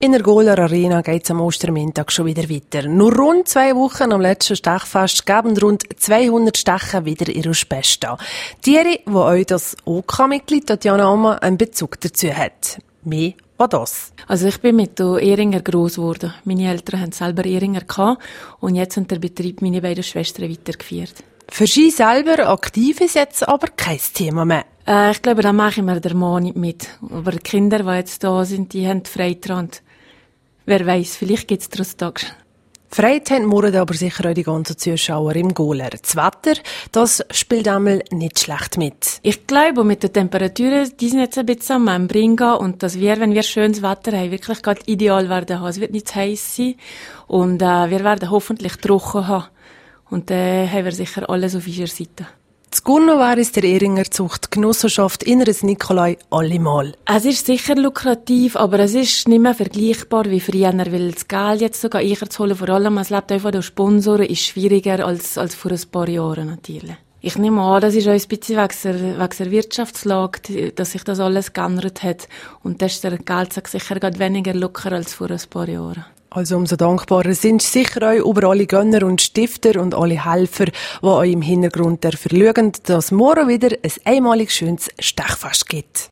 In der Gohler Arena geht es am Ostermontag schon wieder weiter. Nur rund 2 Wochen am letzten Stechfest geben rund 200 Stecher wieder ihre Späste an. Tiere, wo euch das OK-Mitglied Tatjana Amma einen Bezug dazu hat. Mehr was das? Also ich bin mit den Ehringer gross geworden. Meine Eltern hatten selber Ehringer gehabt und jetzt haben der Betrieb meine beiden Schwestern weitergeführt. Für Sie selber aktiv ist jetzt aber kein Thema mehr. Ich glaube, da mache ich mir der Mann nicht mit. Aber die Kinder, die jetzt da sind, die haben Freude dran. Wer weiss, vielleicht gibt es daraus Tage. Freude haben morgen aber sicher auch die ganzen Zuschauer im Gohler. Das Wetter, das spielt einmal nicht schlecht mit. Ich glaube, mit den Temperaturen, die sind jetzt ein bisschen am Bringen und dass wir, wenn wir schönes Wetter haben, wirklich gerade ideal werden haben. Es wird nicht zu heiß sein und wir werden hoffentlich trocken haben. Und dann haben wir sicher alles auf unserer Seite. Das Gunno wäre es der Ehringer Zucht Genossenschaft Inneres Nikolai allemal. Es ist sicher lukrativ, aber es ist nicht mehr vergleichbar wie früher, weil das Geld jetzt sogar einzuholen, vor allem es lebt einfach durch Sponsoren, ist schwieriger als vor ein paar Jahren natürlich. Ich nehme an, das ist auch ein bisschen wegen der Wirtschaftslage, dass sich das alles geändert hat. Und das ist der Geldsack sicher gerade weniger locker als vor ein paar Jahren. Also umso dankbarer sind sicher euch über alle Gönner und Stifter und alle Helfer, die euch im Hintergrund dafür schauen, dass morgen wieder ein einmalig schönes Stechfest gibt.